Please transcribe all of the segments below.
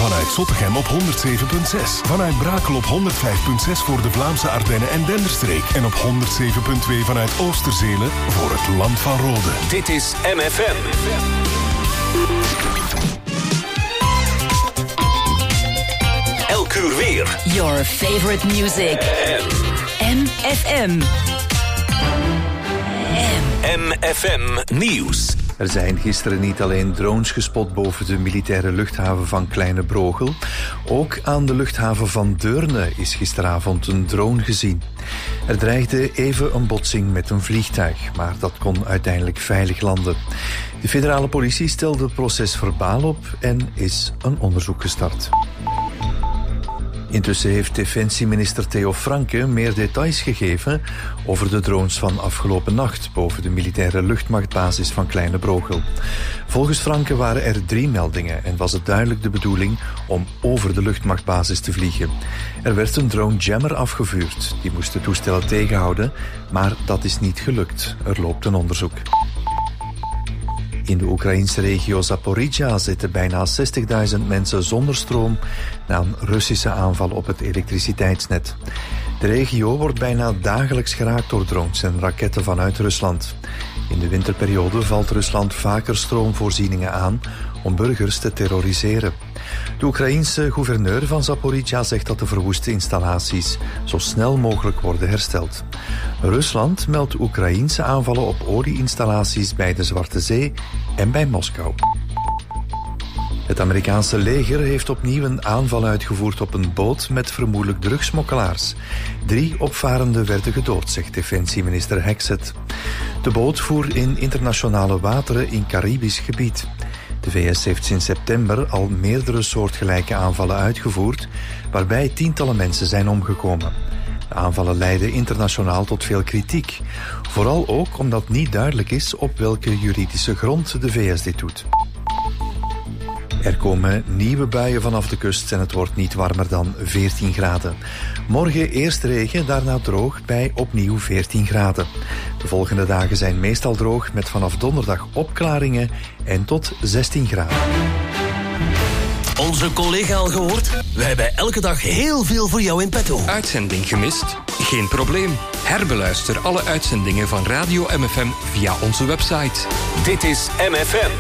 Vanuit Zottegem op 107.6. Vanuit Brakel op 105.6 voor de Vlaamse Ardennen en Denderstreek. En op 107.2 vanuit Oosterzelen voor het Land van Rode. Dit is MFM. Elk uur weer. Your favorite music. MFM. MFM Nieuws. Er zijn gisteren niet alleen drones gespot boven de militaire luchthaven van Kleine Brogel. Ook aan de luchthaven van Deurne is gisteravond een drone gezien. Er dreigde even een botsing met een vliegtuig, maar dat kon uiteindelijk veilig landen. De federale politie stelde procesverbaal op en is een onderzoek gestart. Intussen heeft defensieminister Theo Franke meer details gegeven over de drones van afgelopen nacht boven de militaire luchtmachtbasis van Kleine Brogel. Volgens Franke waren er 3 meldingen en was het duidelijk de bedoeling om over de luchtmachtbasis te vliegen. Er werd een drone jammer afgevuurd. Die moest de toestellen tegenhouden, maar dat is niet gelukt. Er loopt een onderzoek. In de Oekraïnse regio Zaporizhzhia zitten bijna 60.000 mensen zonder stroom na een Russische aanval op het elektriciteitsnet. De regio wordt bijna dagelijks geraakt door drones en raketten vanuit Rusland. In de winterperiode valt Rusland vaker stroomvoorzieningen aan om burgers te terroriseren. De Oekraïense gouverneur van Zaporizhzhia zegt dat de verwoeste installaties zo snel mogelijk worden hersteld. Rusland meldt Oekraïense aanvallen op olieinstallaties bij de Zwarte Zee en bij Moskou. Het Amerikaanse leger heeft opnieuw een aanval uitgevoerd op een boot met vermoedelijk drugsmokkelaars. 3 opvarenden werden gedood, zegt defensieminister Hexet. De boot voer in internationale wateren in Caribisch gebied. De VS heeft sinds september al meerdere soortgelijke aanvallen uitgevoerd, waarbij tientallen mensen zijn omgekomen. De aanvallen leiden internationaal tot veel kritiek. Vooral ook omdat niet duidelijk is op welke juridische grond de VS dit doet. Er komen nieuwe buien vanaf de kust en het wordt niet warmer dan 14 graden. Morgen eerst regen, daarna droog bij opnieuw 14 graden. De volgende dagen zijn meestal droog met vanaf donderdag opklaringen en tot 16 graden. Onze collega al gehoord? We hebben elke dag heel veel voor jou in petto. Uitzending gemist? Geen probleem. Herbeluister alle uitzendingen van Radio MFM via onze website. Dit is MFM.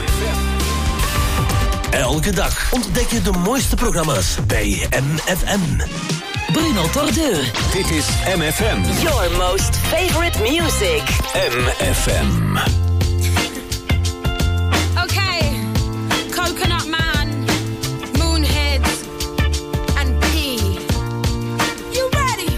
Elke dag ontdek je de mooiste programma's bij MFM. Bruno Tordeur. Dit is MFM. Your most favorite music. MFM. Okay, Coconut Man, Moonhead, and P. You ready?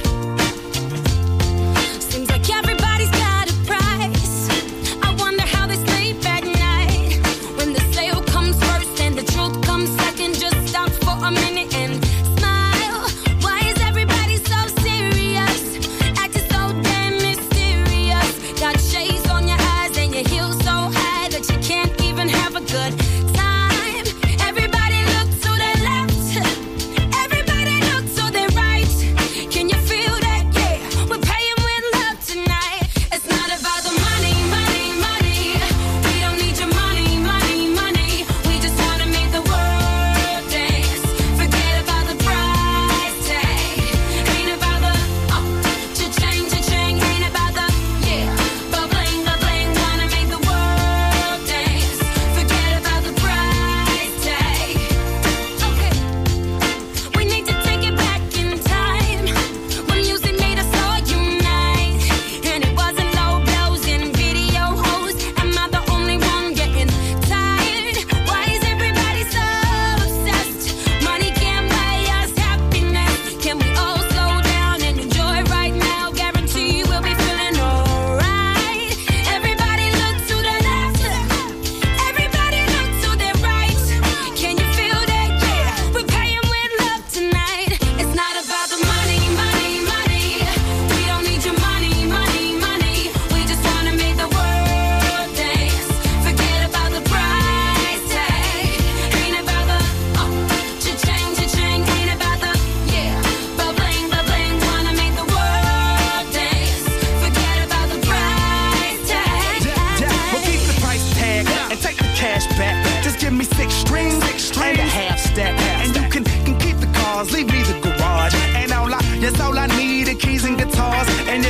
Seems like everybody's got a price. I wonder how they sleep at night. When the sale comes first and the truth comes second, just stop for a minute and smile. Why is everybody so serious? Acting so damn mysterious. Got shades on your eyes and your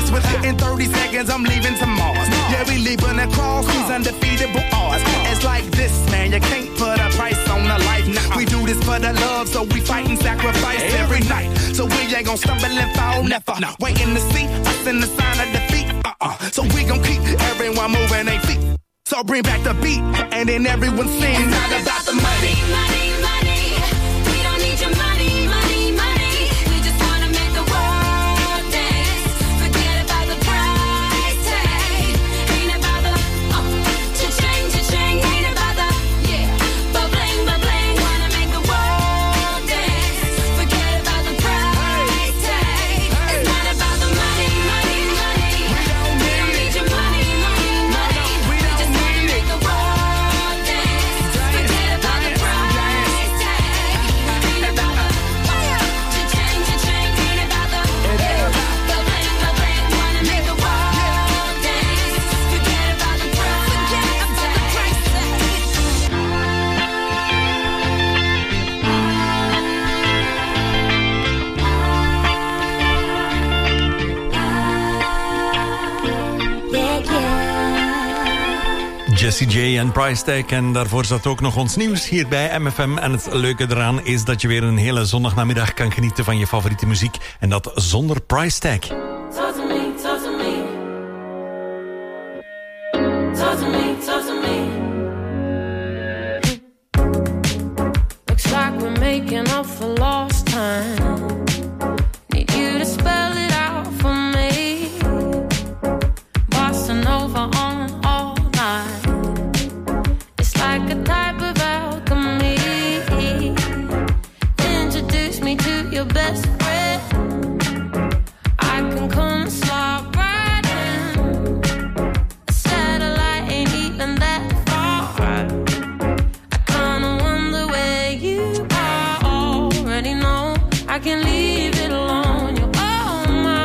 Within 30 seconds, I'm leaving to Mars. Yeah, we leaving across these undefeatable odds. It's like this, man, you can't put a price on a life. Nah, we do this for the love, so we fight and sacrifice every night. So we ain't gon' stumble and fall, never. Waiting to see us in the sign of defeat. So we gon' keep everyone moving their feet. So bring back the beat, and then everyone sings. It's not about the money. Money, money. We don't need your money, money, money. We just wanna make the world dance. Forget about the price tag. Ain't about the cha-ching, cha-ching. Ain't about the ba-bling, ba-bling. Wanna make the world dance. Forget about the price tag. It's not about the money, money, money. We don't need your money, money, money. We just wanna make the world dance. Forget about the price tag. Ain't about the cha-ching, cha-ching. Ain't about the ba-bling, ba-bling. Wanna make the world dance. Forget about the price tag. Jessie J en Price Tag. En daarvoor zat ook nog ons nieuws hier bij MFM. En het leuke eraan is dat je weer een hele zondagnamiddag kan genieten van je favoriete muziek. En dat zonder Price Tag. Talk to me, talk to me. Talk to me, talk to me. Looks like we're making up for lost time. Need you to spell it out for me. Bossa Nova on all night. It's like a type of alchemy. Introduce me to your best friend. I can come and slide right in. A satellite ain't even that far. I kinda wonder where you are. Already know I can leave it alone. You're on my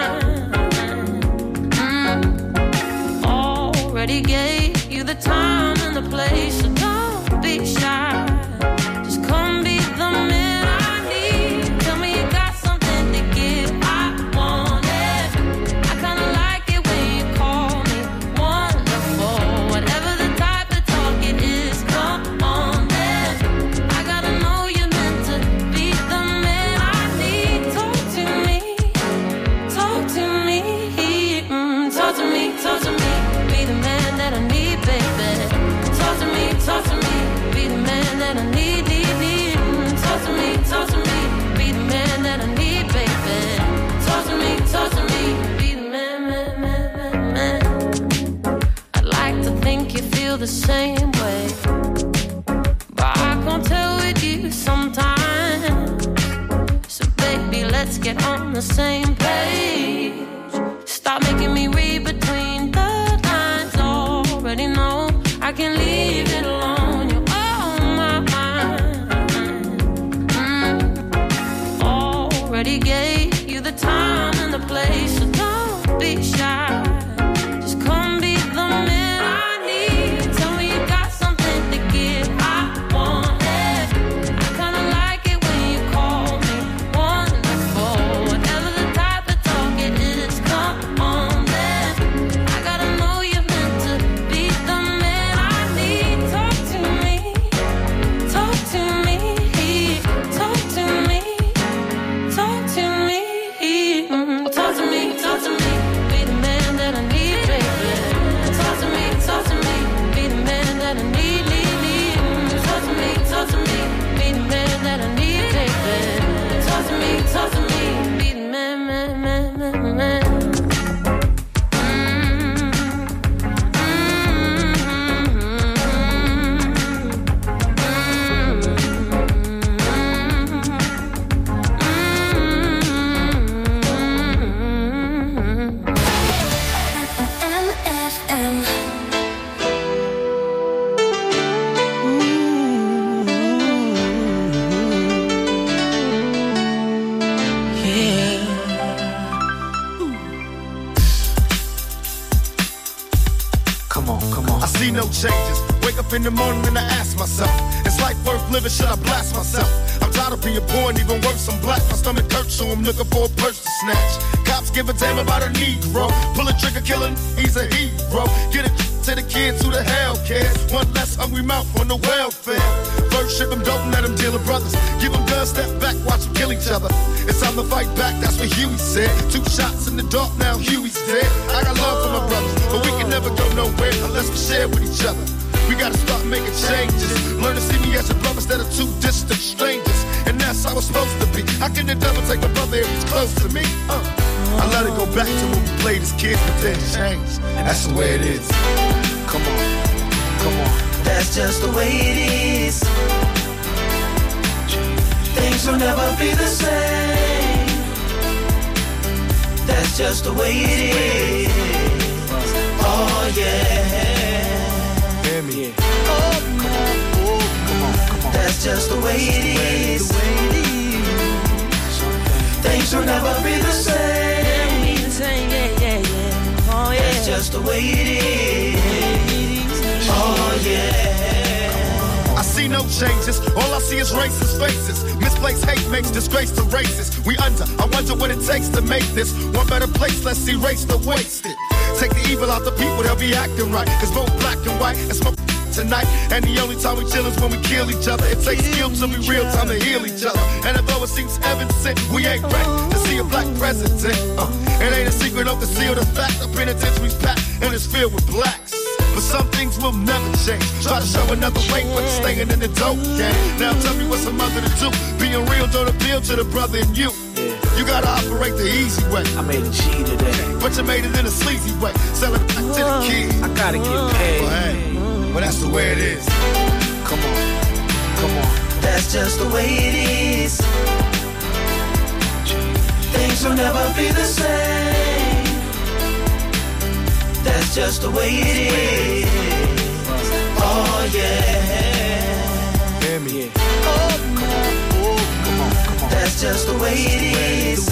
mind. Already gave you the time and the place, so don't be shy. Just come be the man I need. Tell me you got something to give. I want it. I kinda like it when you call me wonderful. Whatever the type of talk it is, come on then. I gotta know you're meant to be the man I need. Talk to me, talk to me, talk to me, talk to me. Be the man that I need, baby. Talk to me, be the man that I need, need. Talk to me, be the man that I need, baby. Talk to me, be the man, man. I'd like to think you feel the same way, but I can't tell with you sometimes. So baby, let's get on the same page. Stop making me read between the lines. Already know I can leave it alone. You're on my mind. Already gave you the time and the place, so don't be shy. Just come be the man I need. Tell me you got something to give. I want it. I kinda like it when you call me wonderful. Whatever the type of talk it is, come on then. I gotta know you're meant to be the man I need. Talk to me, talk to me, talk to me, talk to me, talk to me, talk to me. Be the man that I need, baby. Talk to me, be the man that I need, need. Talk to me, be the man that I need, baby. Talk to me, be the man, man. I see no changes. Wake up in the morning and I ask myself, is life worth living? Should I blast myself? I'm tired of being poor and even worse, I'm black. My stomach hurts, so I'm looking for a purse to snatch. cops give a damn about a Negro. Pull a trigger, kill him, he's a hero. Get it to the kids who the hell cares. One less hungry mouth on the welfare. First ship them, don't let them deal with brothers. Give them guns, step back, watch them kill each other. It's time to fight back, that's what Huey said. 2 shots in the dark, now Huey's dead. I got love for my brothers, but we can never go nowhere unless we share with each other. We gotta start making changes. Learn to see me as a brother instead of 2 distant strangers. And that's how it's supposed to be. How can the devil take my brother if he's close to me? I let it go back to when we played as kids, but then changed. And that's the way it is. Come on, come on. That's just the way it is. Things will never be the same. That's just the way it is. Oh yeah. Hear me. Oh, come on. Oh, come on, come on. That's just the way it is. Things will never be the same. Yeah, yeah, yeah. Oh yeah. That's just the way it is. Oh yeah. I see no changes, all I see is racist faces. Misplaced hate makes disgrace to races. We under, I wonder what it takes to make this one better place, let's erase the wasted. Take the evil out the people, they'll be acting right. Cause both black and white and smoke tonight. And the only time we chill is when we kill each other. It takes skill to be real time to heal each other. And although it seems evident, we ain't ready to see a black president. It ain't a secret, don't conceal the fact. The penitentiary's packed and it's filled with blacks. But some things will never change. Try to show another way, but staying in the dope game. Now tell me what's a mother to do. Being real don't appeal to the brother in you. You gotta operate the easy way. I made a G today, but you made it in a sleazy way. Sell it back to the kids. I gotta get paid. Well, hey, well, that's the way it is. Come on, come on. That's just the way it is. Things will never be the same. That's just the way it is. Oh yeah. Hear me. Oh, come on. Oh, come on, come on. That's just the way it is.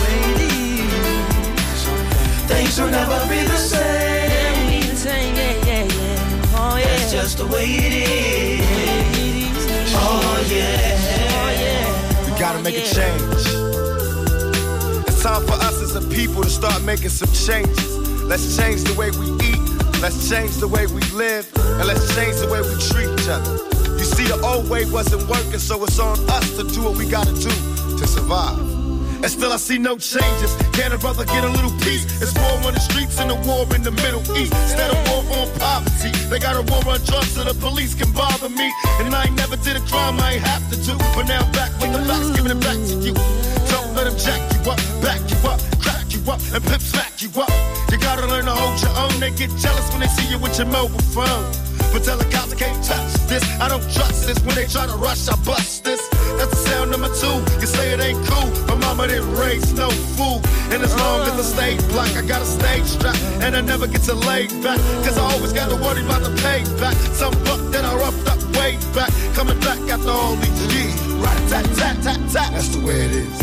Things will never be the same. Yeah, yeah, yeah. Oh yeah. That's just the way it is. Oh yeah. Oh yeah. We gotta make a change. It's time for us as a people to start making some changes. Let's change the way we eat, let's change the way we live, and let's change the way we treat each other. You see, the old way wasn't working, so it's on us to do what we gotta do to survive. And still I see no changes. Can a brother get a little peace? It's war on the streets and a war in the Middle East. Instead of war on poverty, they got a war on drugs so the police can bother me. And I ain't never did a crime I ain't have to do, but now I'm back with the facts, giving it back to you. Don't let them jack you up, back you up, crack you up, and pimp smack you up. You gotta learn to hold your own. They get jealous when they see you with your mobile phone. But tell the cops I can't touch this. I don't trust this. When they try to rush, I bust this. That's the sound number 2. You say it ain't cool. My mama didn't raise no fool. And as long as I stay black, I got a stage strap. And I never get to lay back. Cause I always gotta worry about the payback. Some buck that I roughed up way back. Coming back after all these years. Right, tat, tat, tat, tat. That's the way it is.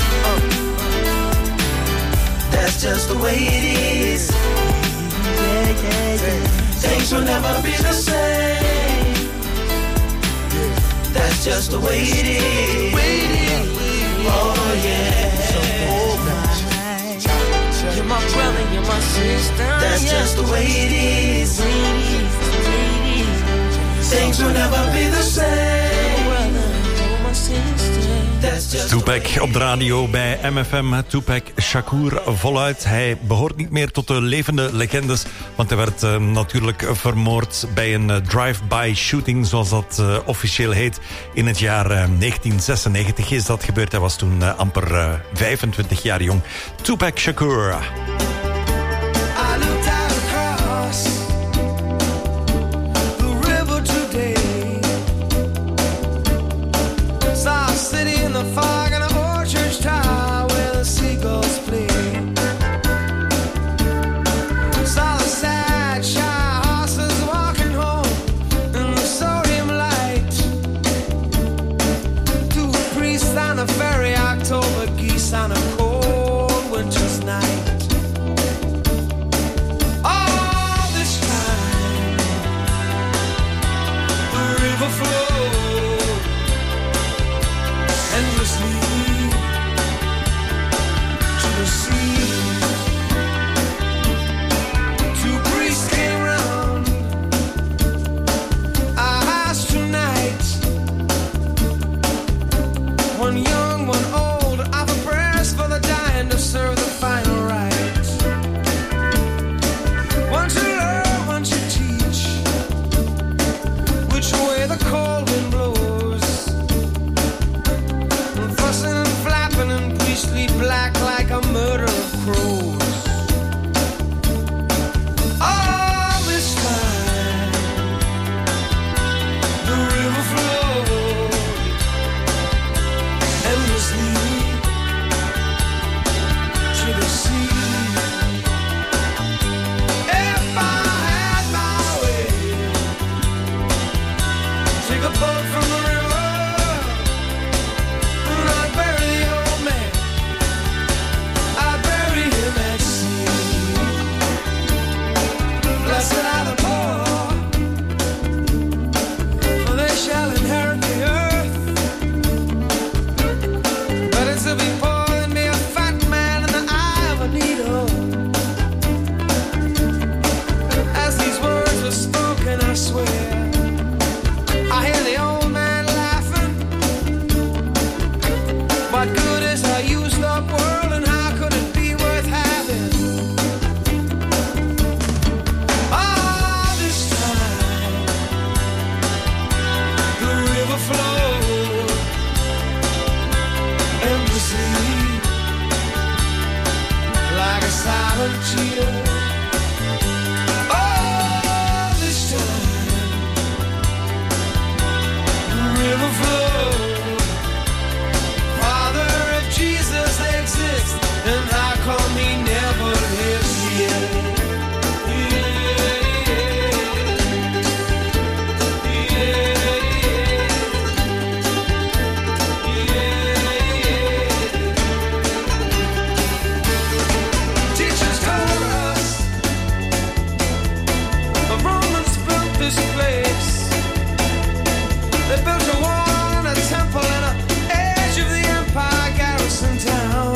That's just the way it is. Yeah, yeah, yeah. Things will never be the same. That's just the way it is. Oh yeah. You're my brother, you're my sister. That's just the way it is. Things will never be the same. You're my sister. Tupac op de radio bij MFM. Tupac Shakur voluit. Hij behoort niet meer tot de levende legendes, want hij werd natuurlijk vermoord bij een drive-by shooting, zoals dat officieel heet. In het jaar 1996 is dat gebeurd. Hij was toen amper 25 jaar jong. Tupac Shakur. Fog in an old church tower where the seagulls play. Saw the sad, shy horses walking home in the sodium light. 2 priests on a ferry, October geese on a cold winter's night. All this time, the river flows endlessly to the sea. One young, one old, offer prayers for the dying to serve the final rites. One to learn, one to teach which way the cold wind blows. And fussing and flapping in priestly black like a murder of crows. All this time, the river flowed endlessly to the sea. If I had my way, take a boat from the river, and I'd bury the old man. I'd bury him at sea. Blessed are the poor, for they shall inherit the earth. Better to be poor than be a fat man in the eye of a needle. As these words were spoken, I swear, I hear the old man laughing. What good is a used up world, and how could it be worth having? All this time, the river flowed endlessly like a silent cheetah. All this time, the river flowed. Father, if Jesus exists, then how come he never lives here? Teachers told us the Romans built this place. They built a wall and a temple and an edge of the empire garrison town.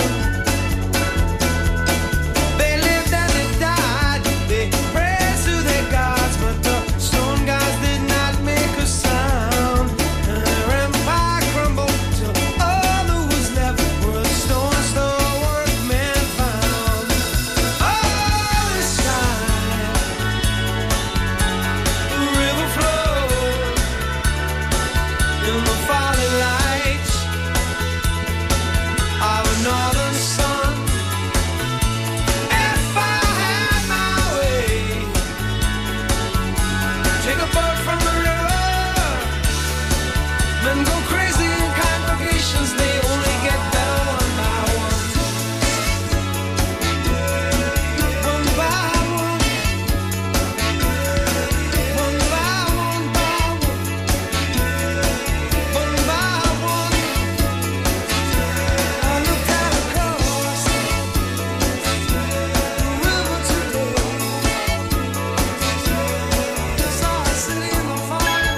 They lived and they died. They prayed to their gods, but the stone gods did not make a sound. And their empire crumbled till all that was left were the stones the workmen found. All this time, the river flowed in the falling light of a northern sun. If I had my way, take a boat from the river. Men go crazy in congregations, they only get better one by one. One by one. One by one by one. One by one. I looked out across the river today. Saw a city in the fire.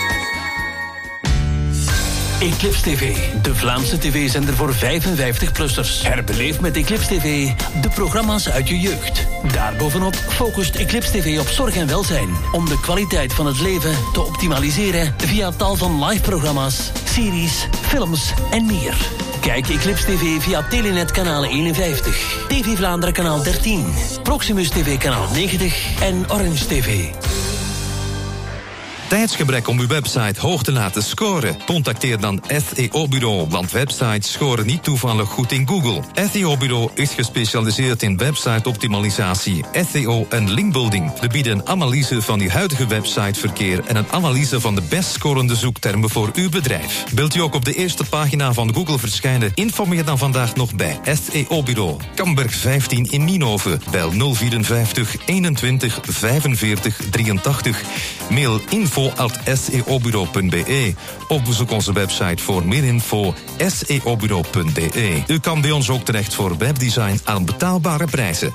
Eclipse TV, de Vlaamse tv-zender voor 55-plussers. Herbeleef met Eclipse TV de programma's uit je jeugd. Daarbovenop focust Eclipse TV op zorg en welzijn, om de kwaliteit van het leven te optimaliseren via tal van live-programma's, series, films en meer. Kijk Eclipse TV via Telenet kanaal 51, TV Vlaanderen kanaal 13, Proximus TV kanaal 90 en Orange TV. Tijdsgebrek om uw website hoog te laten scoren? Contacteer dan SEO Bureau, want websites scoren niet toevallig goed in Google. SEO Bureau is gespecialiseerd in website-optimalisatie, SEO en linkbuilding. We bieden een analyse van uw huidige websiteverkeer en een analyse van de best scorende zoektermen voor uw bedrijf. Wilt u ook op de eerste pagina van Google verschijnen? Informeer dan vandaag nog bij SEO Bureau. Kamberg 15 in Nienhoven. Bel 054 21 45 83. Mail info@seobureau.be of bezoek onze website voor meer info seobureau.be. U kan bij ons ook terecht voor webdesign aan betaalbare prijzen.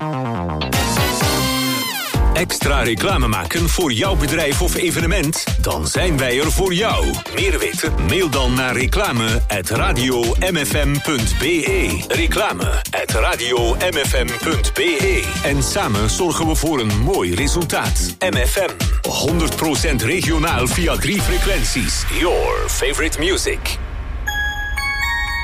Extra reclame maken voor jouw bedrijf of evenement? Dan zijn wij er voor jou. Meer weten? Mail dan naar reclame@radiomfm.be. Reclame@radiomfm.be. En samen zorgen we voor een mooi resultaat. MFM. 100% regionaal via 3 frequenties. Your favorite music.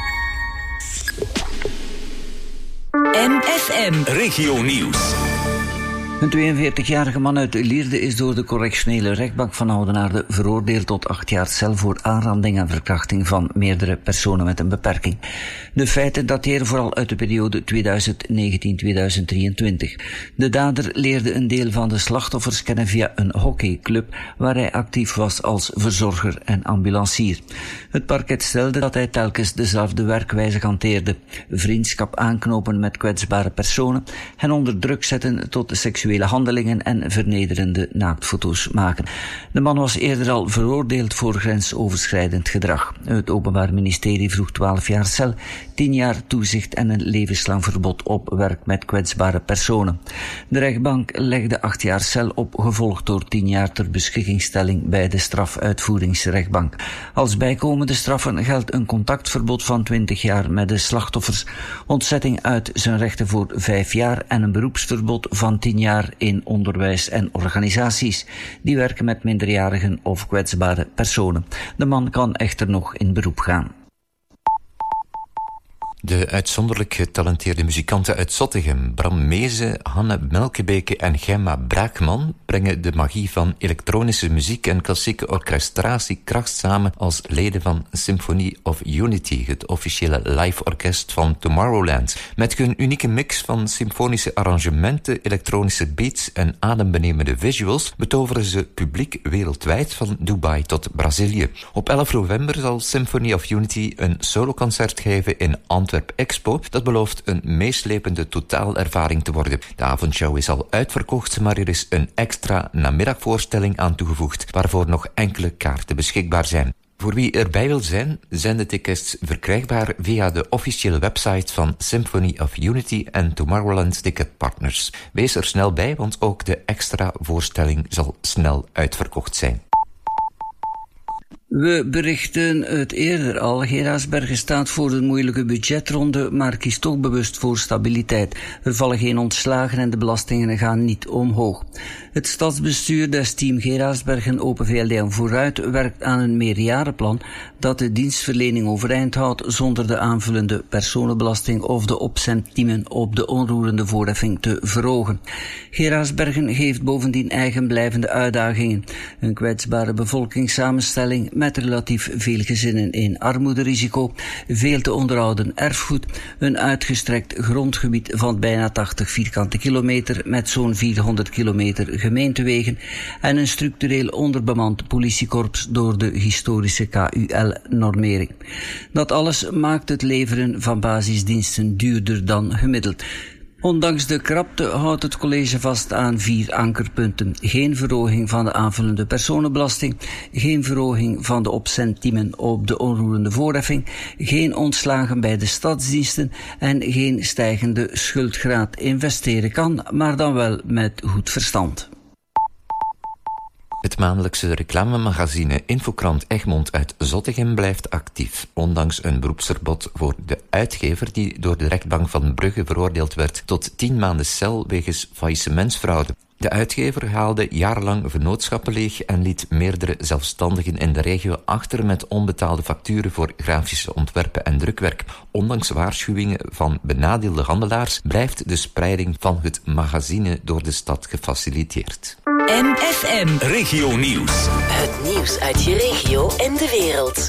MFM. Regio Nieuws. Een 42-jarige man uit Lierde is door de correctionele rechtbank van Oudenaarde veroordeeld tot 8 jaar cel voor aanranding en verkrachting van meerdere personen met een beperking. De feiten dateren vooral uit de periode 2019-2023. De dader leerde een deel van de slachtoffers kennen via een hockeyclub waar hij actief was als verzorger en ambulancier. Het parket stelde dat hij telkens dezelfde werkwijze hanteerde: vriendschap aanknopen met kwetsbare personen, hen onder druk zetten tot seksuele handelingen en vernederende naaktfoto's maken. De man was eerder al veroordeeld voor grensoverschrijdend gedrag. Het Openbaar Ministerie vroeg 12 jaar cel, 10 jaar toezicht en een levenslang verbod op werk met kwetsbare personen. De rechtbank legde 8 jaar cel op, gevolgd door 10 jaar ter beschikkingstelling bij de strafuitvoeringsrechtbank. Als bijkomende straffen geldt een contactverbod van 20 jaar met de slachtoffers, ontzetting uit zijn rechten voor 5 jaar en een beroepsverbod van 10 jaar in onderwijs en organisaties die werken met minderjarigen of kwetsbare personen. De man kan echter nog in beroep gaan. De uitzonderlijk getalenteerde muzikanten uit Zottegem, Bram Meeze, Hanne Melkebeke en Gemma Braakman, brengen de magie van elektronische muziek en klassieke orchestratie kracht samen als leden van Symphony of Unity, het officiële live-orkest van Tomorrowland. Met hun unieke mix van symfonische arrangementen, elektronische beats en adembenemende visuals betoveren ze publiek wereldwijd van Dubai tot Brazilië. Op 11 november zal Symphony of Unity een soloconcert geven in Antwerpen Expo. Dat belooft een meeslepende totaalervaring te worden. De avondshow is al uitverkocht, maar er is een extra namiddagvoorstelling aan toegevoegd, waarvoor nog enkele kaarten beschikbaar zijn. Voor wie erbij wil zijn, zijn de tickets verkrijgbaar via de officiële website van Symphony of Unity en Tomorrowland Ticket Partners. Wees er snel bij, want ook de extra voorstelling zal snel uitverkocht zijn. We berichten het eerder al. Geraardsbergen staat voor de moeilijke budgetronde, maar kiest toch bewust voor stabiliteit. Er vallen geen ontslagen en de belastingen gaan niet omhoog. Het stadsbestuur des Team Geraardsbergen Open VLD Vooruit werkt aan een meerjarenplan dat de dienstverlening overeind houdt zonder de aanvullende personenbelasting of de opcentiemen op de onroerende voorheffing te verhogen. Geraardsbergen geeft bovendien eigenblijvende uitdagingen. Een kwetsbare bevolkingssamenstelling met relatief veel gezinnen in armoederisico, veel te onderhouden erfgoed, een uitgestrekt grondgebied van bijna 80 vierkante kilometer met zo'n 400 kilometer gemeentewegen en een structureel onderbemand politiekorps door de historische KUL-normering. Dat alles maakt het leveren van basisdiensten duurder dan gemiddeld. Ondanks de krapte houdt het college vast aan 4 ankerpunten. Geen verhoging van de aanvullende personenbelasting, geen verhoging van de opcentiemen op de onroerende voorheffing, geen ontslagen bij de stadsdiensten en geen stijgende schuldgraad. Investeren kan, maar dan wel met goed verstand. Het maandelijkse reclamemagazine Infokrant Egmond uit Zottegem blijft actief, ondanks een beroepsverbod voor de uitgever die door de rechtbank van Brugge veroordeeld werd tot 10 maanden cel wegens faillissementsfraude. De uitgever haalde jarenlang vennootschappen leeg en liet meerdere zelfstandigen in de regio achter met onbetaalde facturen voor grafische ontwerpen en drukwerk. Ondanks waarschuwingen van benadeelde handelaars blijft de spreiding van het magazine door de stad gefaciliteerd. MFM. Regio Nieuws. Het nieuws uit je regio en de wereld.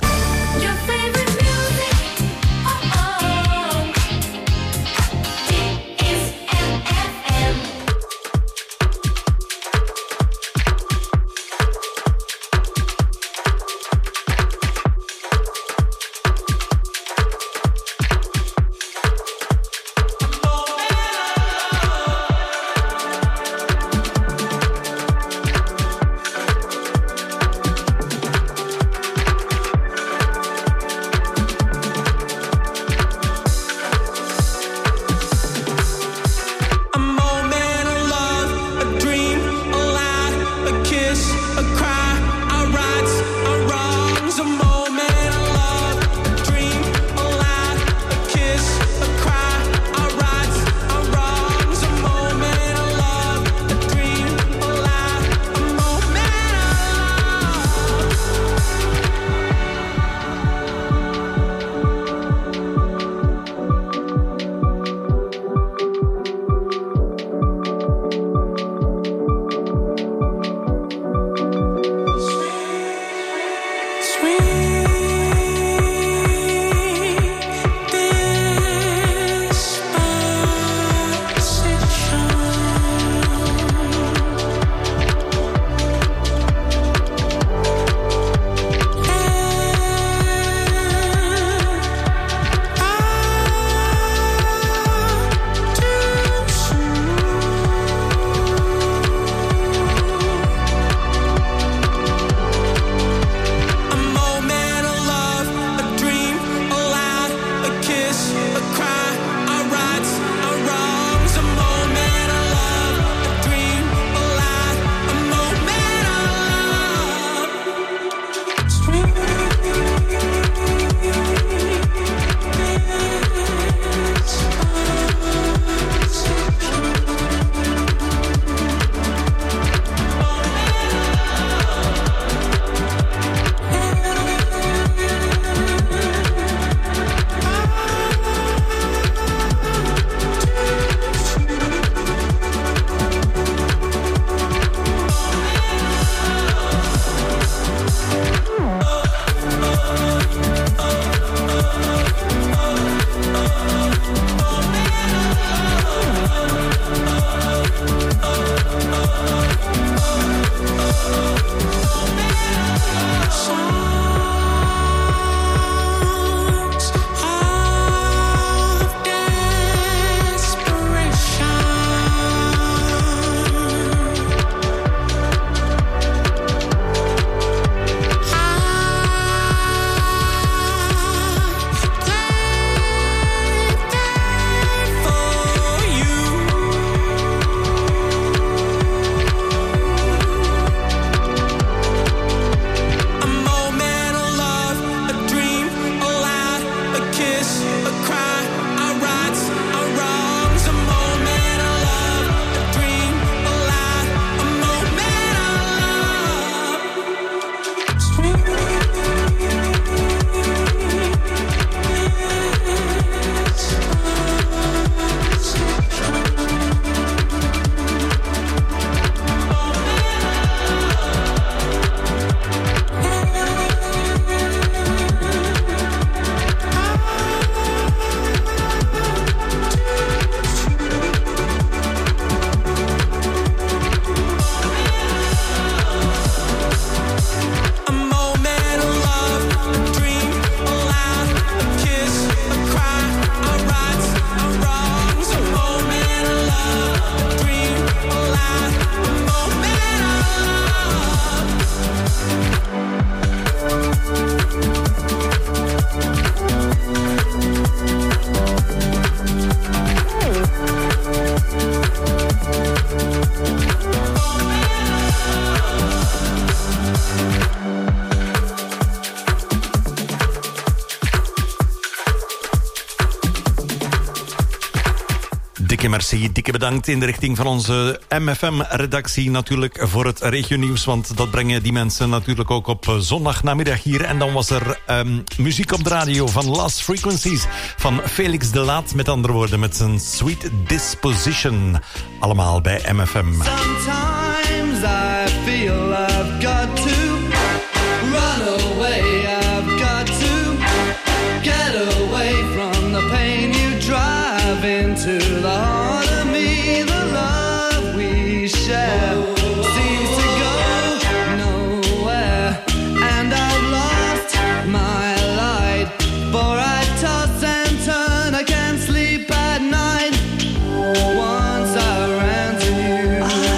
Dikke merci, dikke bedankt in de richting van onze MFM-redactie natuurlijk voor het regionieuws, want dat brengen die mensen natuurlijk ook op zondagnamiddag hier. En dan was er muziek op de radio van Lost Frequencies van Felix de Laat, met andere woorden met zijn Sweet Disposition. Allemaal bij MFM. Sometimes I feel I've got to run away, I've got to get away from the pain you drive into the heart of me. The love we share seems to go nowhere, and I've lost my light, for I toss and turn, I can't sleep at night. Once I ran to you,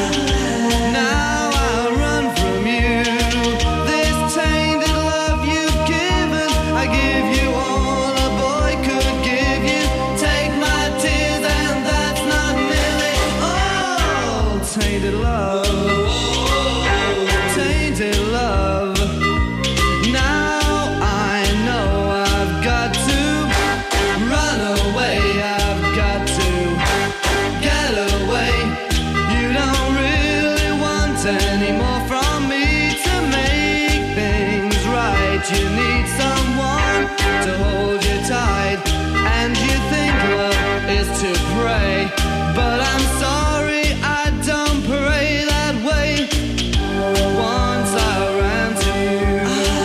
now I run from you. This tainted love you've given, I give you all a boy could give you. Take my tears and that's not nearly all. Tainted love, tainted love. Now I know I've got to run away, I've got to get away. You don't really want any more from me to make things right. You need someone to hold you tight, and you think love is to pray, but I'm sorry, I don't pray that way. Once I ran to you,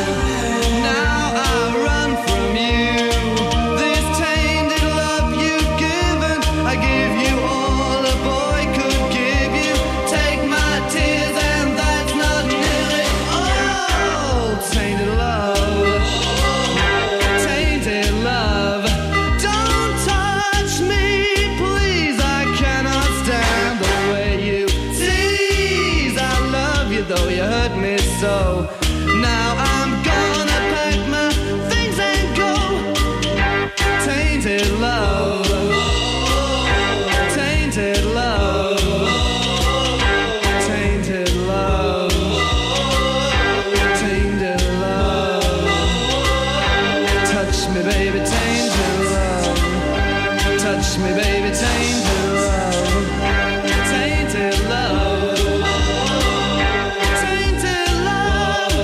now I run from you. This tainted love you've given, I give you all a boy could give you. Take my tears and that's not nearly all. Tainted love, tainted love. Don't touch me, please, I cannot stand the way you tease. I love you though you hurt me so. Now I'm gonna pack my things and go. Tainted love, tainted love, tainted love, tainted love. Touch me, baby, tainted love. Touch me, baby, tainted love. Tainted love, tainted love.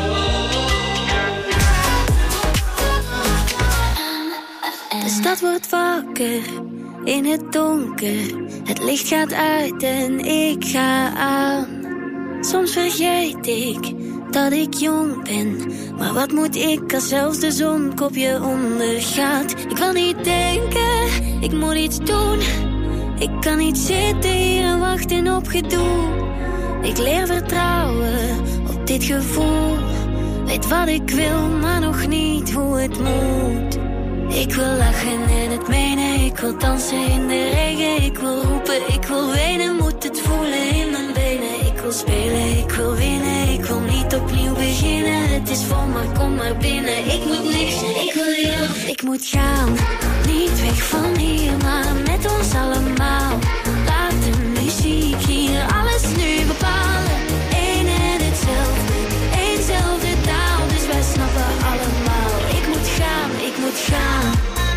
De stad wordt wakker in het donker. Het licht gaat uit en ik ga aan. Soms vergeet ik dat ik jong ben. Maar wat moet ik als zelfs de zon kopje ondergaat? Ik wil niet denken, ik moet iets doen. Ik kan niet zitten hier en wachten op gedoe. Ik leer vertrouwen op dit gevoel. Weet wat ik wil, maar nog niet hoe het moet. Ik wil lachen en het menen, ik wil dansen in de regen. Ik wil roepen, ik wil wenen, moet het voelen in mijn benen. Ik wil spelen, ik wil winnen, ik wil niet opnieuw beginnen. Het is vol, maar kom maar binnen. Ik moet niks, ik wil jou. Ik moet gaan, niet weg van hier, maar met ons allemaal. Laat de muziek hier alles nu bepalen. Eén en hetzelfde, éénzelfde taal, dus wij snappen allemaal. Ik moet gaan, ik moet gaan.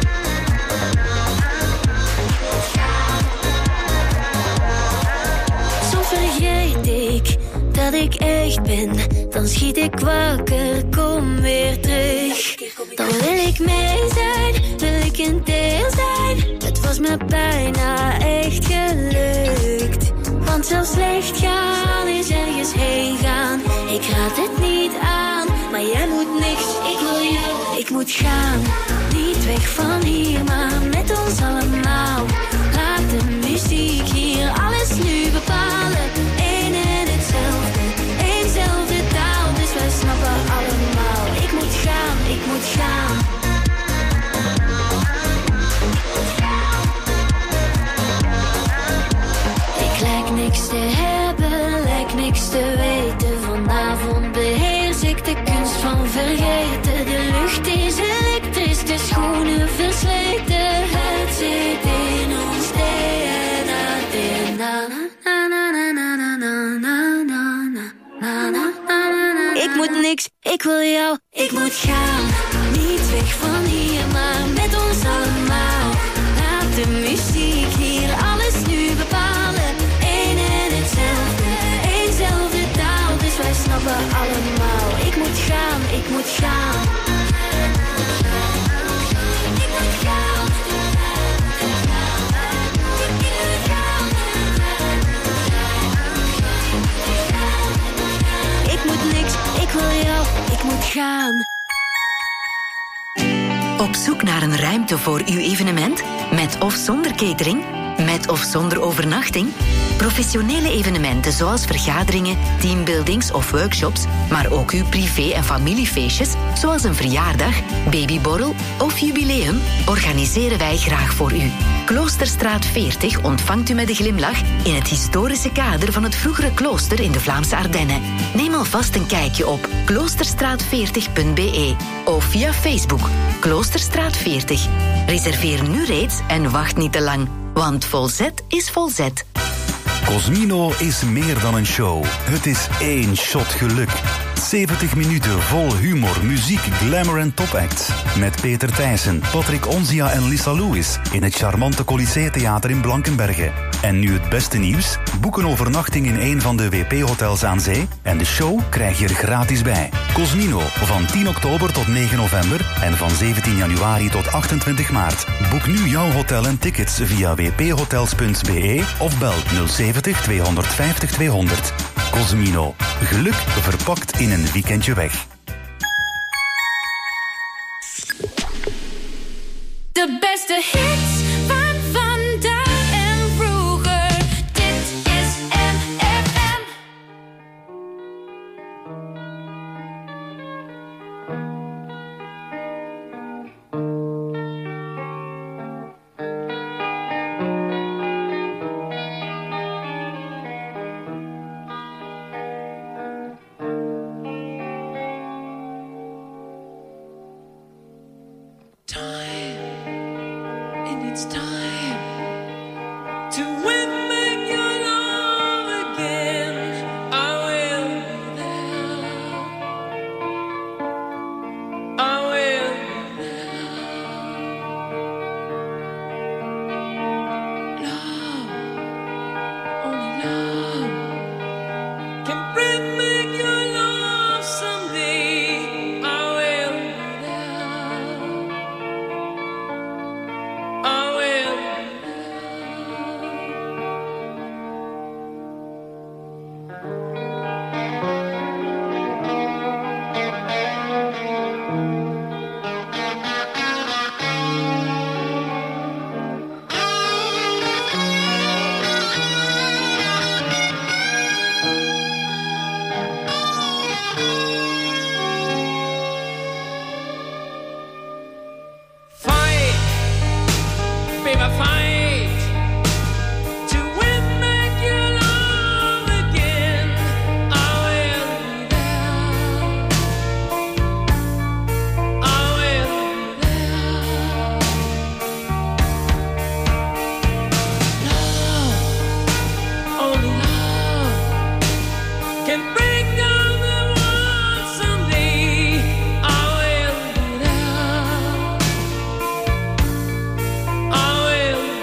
Soms vergeet ik dat ik echt ben. Dan schiet ik wakker, kom weer terug. Dan wil ik mee zijn, wil ik een deel zijn. Het was me bijna echt gelukt. Want zelfs slecht gaan is ergens heen gaan. Ik raad het niet aan, maar jij moet niks. Ik wil jou, ik moet gaan. Niet weg van hier, maar met ons allemaal. Laat de muziek hier alles nu bepalen. Eén en hetzelfde, éénzelfde taal, dus wij snappen allemaal. Ik moet gaan, ik moet gaan. Ik lijk niks te hebben, lijk niks te weten. Vanavond beheers ik de kunst van vergeten. De lucht is elektrisch, de schoenen versleten. Het zit in ons DNA. Ik moet niks, ik wil jou, ik moet gaan. Niet weg van hier, maar met ons allemaal. Laat de muziek hier alles nu Op zoek naar een ruimte voor uw evenement? Met of zonder catering? Met of zonder overnachting? Professionele evenementen zoals vergaderingen, teambuildings of workshops, maar ook uw privé- en familiefeestjes, zoals een verjaardag, babyborrel of jubileum, organiseren wij graag voor u. Kloosterstraat 40 ontvangt u met een glimlach in het historische kader van het vroegere klooster in de Vlaamse Ardennen. Neem alvast een kijkje op kloosterstraat40.be of via Facebook Kloosterstraat 40. Reserveer nu reeds en wacht niet te lang, want Volzet is volzet. Cosmino is meer dan een show. Het is één shot geluk. 70 minuten vol humor, muziek, glamour en topacts. Met Peter Thijssen, Patrick Onzia en Lisa Lewis in het charmante Colisée Theater in Blankenberge. En nu het beste nieuws. Boek een overnachting in een van de WP-hotels aan zee en de show krijg je er gratis bij. Cosmino, van 10 oktober tot 9 november en van 17 januari tot 28 maart. Boek nu jouw hotel en tickets via wphotels.be of bel 070 250 200. Cosmino. Geluk verpakt in een weekendje weg. De beste hits van vandaag en vroeger. Dit is MFM. It's time to win your love again. I will be there. I will be there. Love, only love can bring back your love someday. I will be there. I will. I will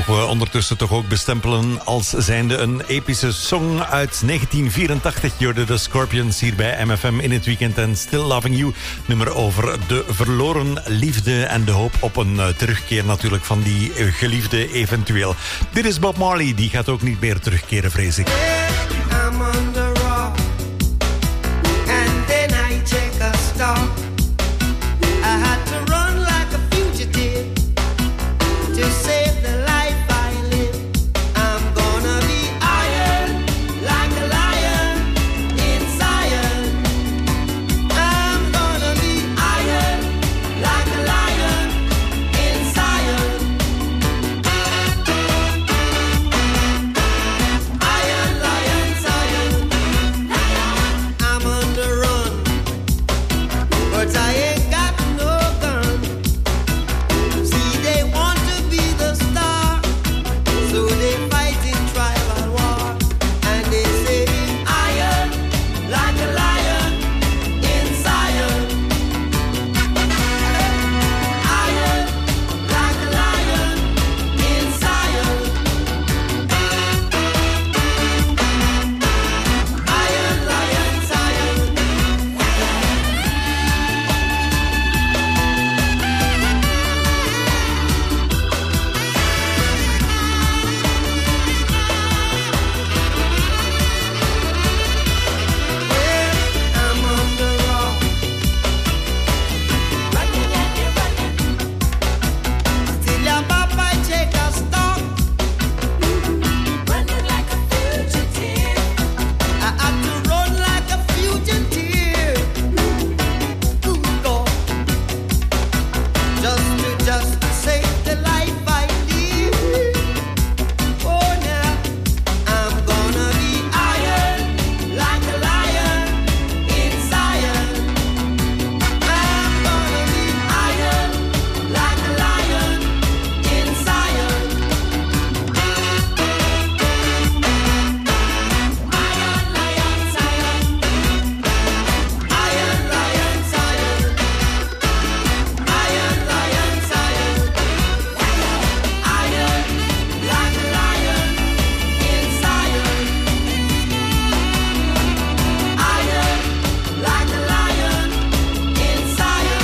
mogen we ondertussen toch ook bestempelen als zijnde een epische song uit 1984. Je hoorde de Scorpions hier bij MFM in het weekend en Still Loving You. Nummer over de verloren liefde en de hoop op een terugkeer natuurlijk van die geliefde eventueel. Dit is Bob Marley, die gaat ook niet meer terugkeren, vrees ik. I'm on the rock, and then I take a stop. I had to run like a fugitive to save the life I live. I'm gonna be iron like a lion in Zion. I'm gonna be iron like a lion in Zion. Iron, lion, Zion. I'm on the run, but I ain't got no gun. See, they want to be the star, so they fight in tribal war, and they say iron like a lion in Zion. Iron like a lion in Zion. Iron, lion, Zion. I'm on the rock, running and you're running. Still I'm up, I take a stop, running like a fugitive. I had to run like a fugitive. Good God, just to save the life I live. Oh, now I'm gonna be iron like a lion in Zion. I'm gonna be iron like a lion in Zion. Iron, lion, Zion. Iron, lion, Zion. Iron, lion, Zion. Iron like a lion in Zion. Iron like a lion in Zion.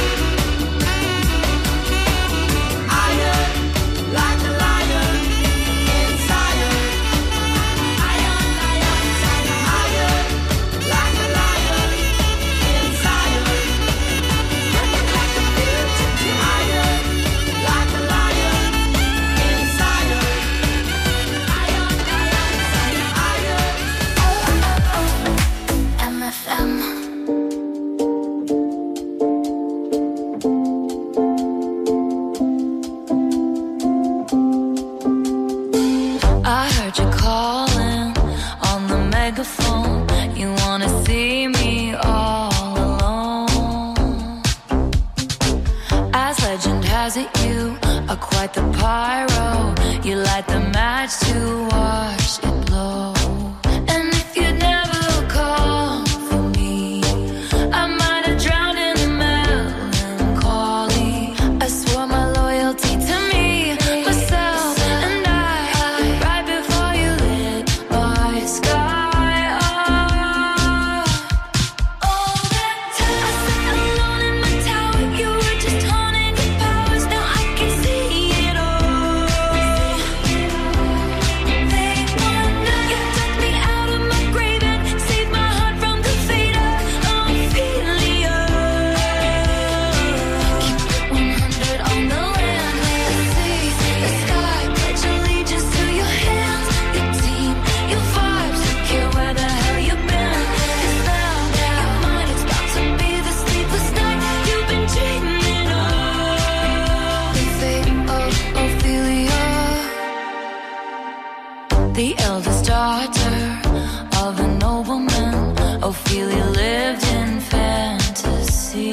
Iron like a lion in Zion. Iron, lion, Zion. Iron like a lion in Zion. Running like a fugitive. Iron like a lion in Zion. Iron, lion, Zion. Iron. MFM. I heard you calling on the megaphone. You wanna see me all alone. As legend has it, you are quite the pyro. You light the match to watch it blow. And if you'd never called for me, I might have drowned in the melancholy. I swore my loyalty to me, myself, and I. Right before you lit my sky up. All that time I sat alone in my tower, you were just haunting your powers. Now I can see it all. They want you took me out of my grave and saved my heart from the fate of Ophelia. Keep it 100 on the land, the sea, the sky. Pledge allegiance to your hands, your team, your vibes. Don't care where the hell you've been. 'Cause now your mind is about to be the sleepless night you've been dreaming of. The fate of Ophelia, the eldest daughter of a nobleman. Ophelia lived in fantasy,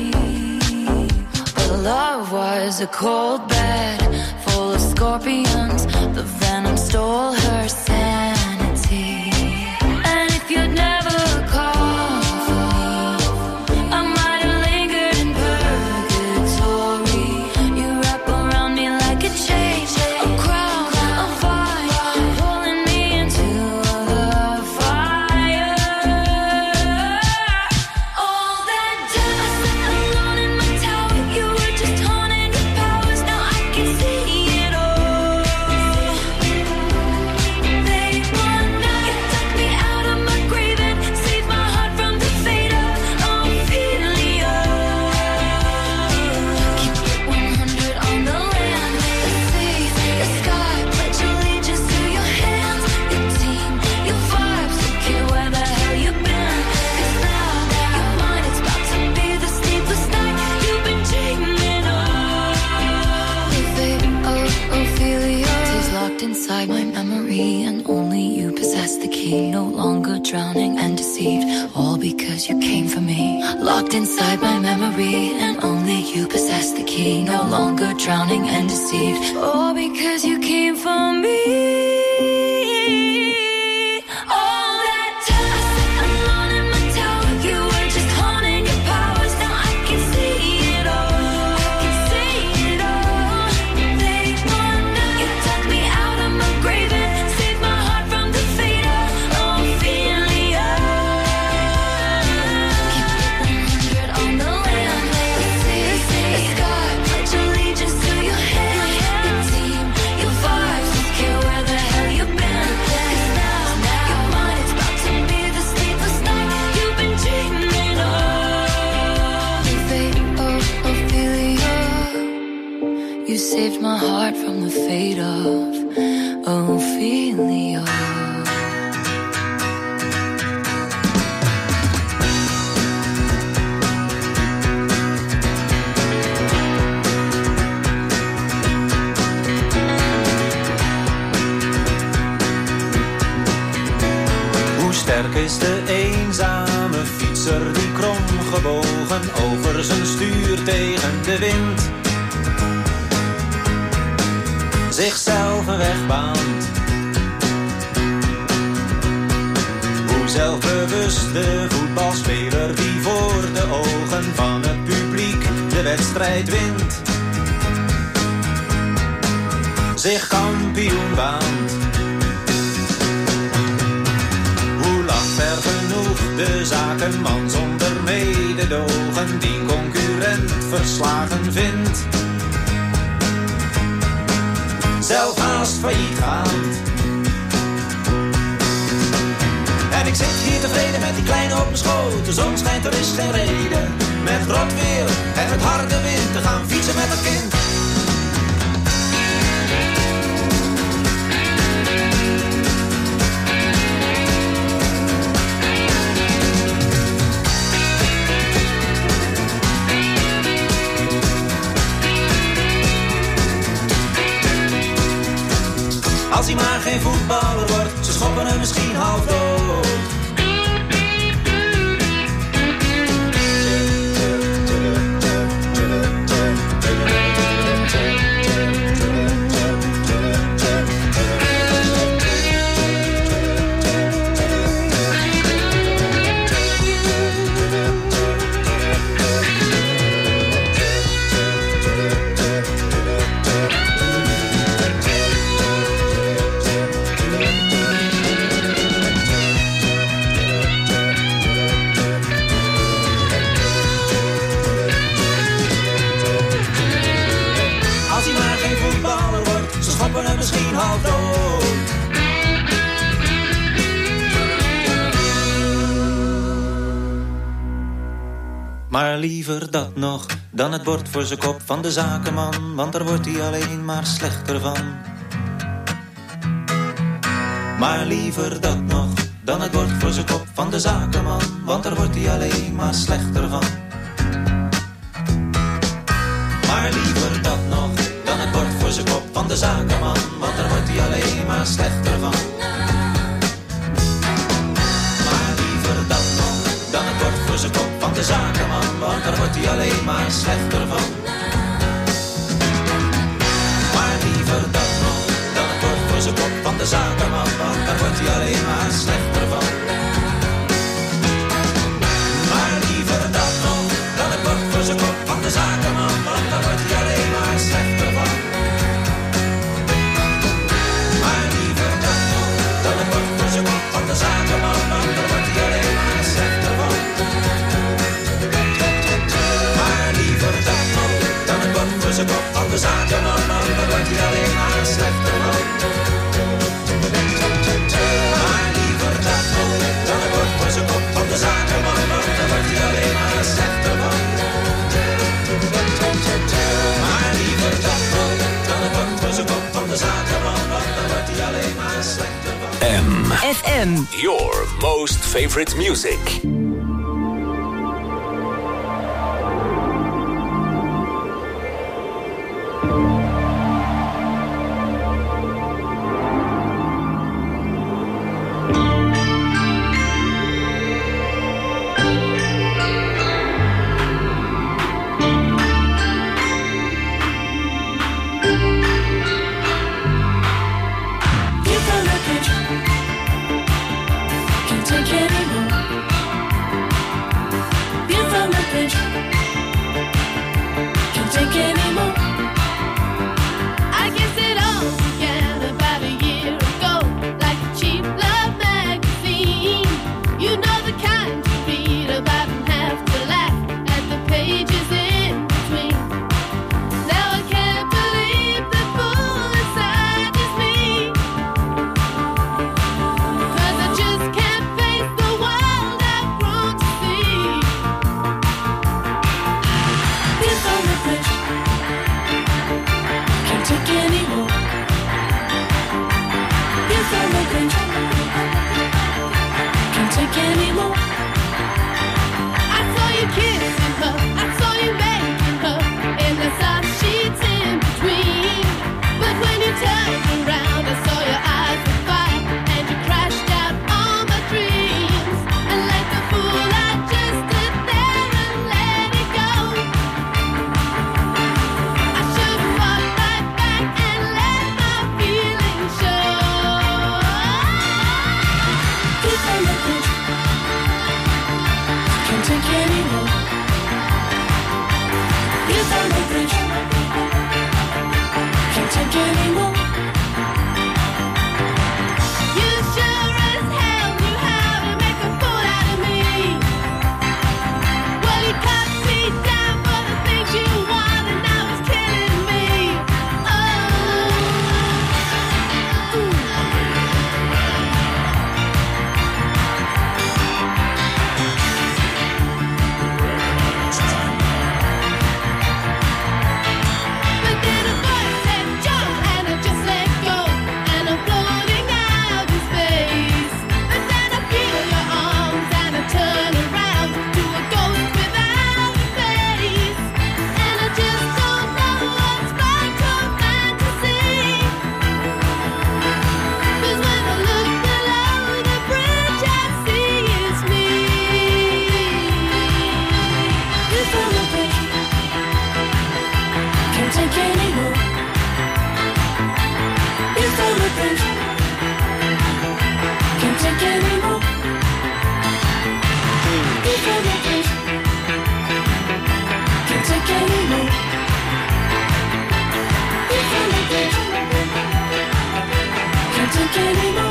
but love was a cold bed full of scorpions. The venom stole her sanity. And if you'd never called for me, I might have lingered in purgatory. You wrap around me like a chain, a crown. longer drowning and deceived. All because you came for me. Locked inside my memory, and only you possess the key. No longer drowning and deceived. All because you came for me. You saved my heart from the fate of Ophelia. Hoe sterk is de eenzame fietser die kromgebogen over zijn stuur tegen de wind zichzelf een weg baant. Hoe zelfbewust de voetbalspeler die voor de ogen van het publiek de wedstrijd wint, zich kampioen baant. Hoe lacht ver genoeg de zakenman zonder mededogen die concurrent verslagen vindt, zelf haast failliet gaand. En ik zit hier tevreden met die kleine op mijn schoot. De zon schijnt, er is geen reden met rot weer en met harde wind te gaan fietsen met het kind. Als hij maar geen voetballer wordt, ze schoppen hem misschien half dood. Misschien half dood. Maar liever dat nog dan het bord voor zijn kop van de zakenman, want daar wordt hij alleen maar slechter van. Maar liever dat nog dan het bord voor zijn kop van de zakenman, want daar wordt hij alleen maar slechter van. Maar liever dat nog dan het bord voor zijn kop van de zakenman, want daar wordt hij alleen maar slechter van. Maar liever dat nog dan het bord voor zijn kop van de zakenman, want daar wordt hij alleen maar slechter van. Maar liever dat nog dan het bord voor zijn kop van de zakenman, want daar wordt hij alleen maar slechter van. Maar liever dat nog dan het bord voor zijn kop van de zakenman, want daar wordt hij alleen maar slechter van. Van de zakenman, want daar wordt hij alleen maar slechter van. Maar liever dat nog dan het bord voor zijn kop van de zakenman, want daar wordt hij alleen maar slechter van. Maar liever dat nog dan het bord voor zijn kop van de zakenman, want daar wordt hij alleen maar slechter van. Maar liever dat nog dan het bord voor zijn kop van de zakenman, want daar wordt hij alleen maar slechter van. FM. Your most favorite music. can't take anymore. I saw you kissing her, I saw you making her, and the soft sheets in between. But when you turned around, I saw your eyes were fire, and you crashed out all my dreams. And like a fool, I just stood there and let it go. I should have fought right back and let my feelings show. Keep on the bridge, can't take anymore. Keep on the bridge, can't take anymore. You sure as hell knew how to make a fool out of me. Well, you cut me down for the things you want, and now it's killing me. But then a voice said jump, and I just let go, and I'm floating out in space. But then I feel your arms, and I turn around to a ghost without a face. And I just don't know what's fact or fantasy. 'Cause when I look below the bridge, I see it's me. It's on the bridge, can't take anymore. It's on the bridge, can't take anymore. It's on the bridge, can't take anymore. It's on the bridge, can't take anymore.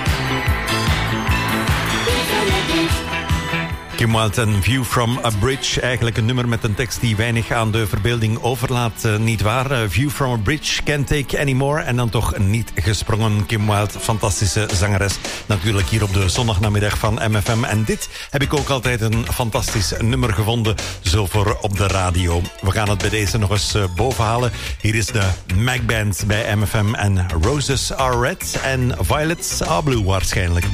It's on the bridge. Kim Wilde en View from a Bridge. Eigenlijk een nummer met een tekst die weinig aan de verbeelding overlaat. Niet waar? View from a Bridge, Can't Take Anymore. En dan toch niet gesprongen. Kim Wilde, fantastische zangeres. Natuurlijk hier op de zondagnamiddag van MFM. En dit heb ik ook altijd een fantastisch nummer gevonden. Zo voor op de radio. We gaan het bij deze nog eens bovenhalen. Hier is de Mac Band bij MFM. En Roses Are Red en Violets Are Blue waarschijnlijk.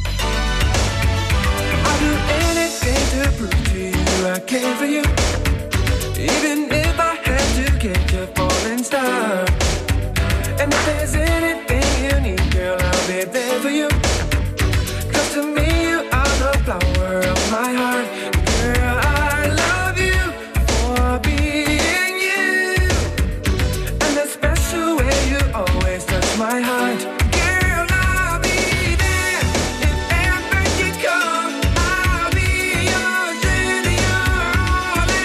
I'll do anything to prove to you I care for you. Even if I had to get your falling star. And if there's anything you need, girl, I'll be there for you. 'Cause to me you are the flower of my heart. Girl, I love you for being you. And the special way you always touch my heart. Girl, I'll be there if ever you come. I'll be yours and you're all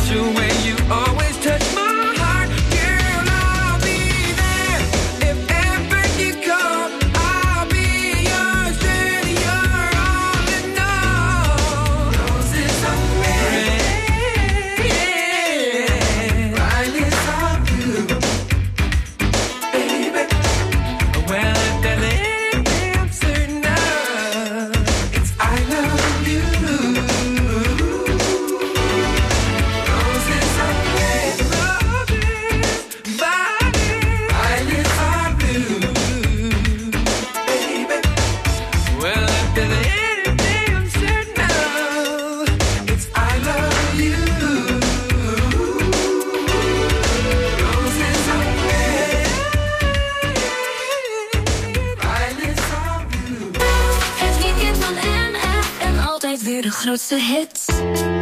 special way you always touch my heart. Girl, I'll be there if ever you call. I'll be yours, and you're all in all. Roses are red, violets are blue, baby. Well, if there's anything I'm certain of, it's I love you. Roses are red, violets are blue, baby. Well, if there's anything I'm certain of, it's I love you. Roses are red, violets are blue. Het weekend van MFM, altijd weer de grootste hits.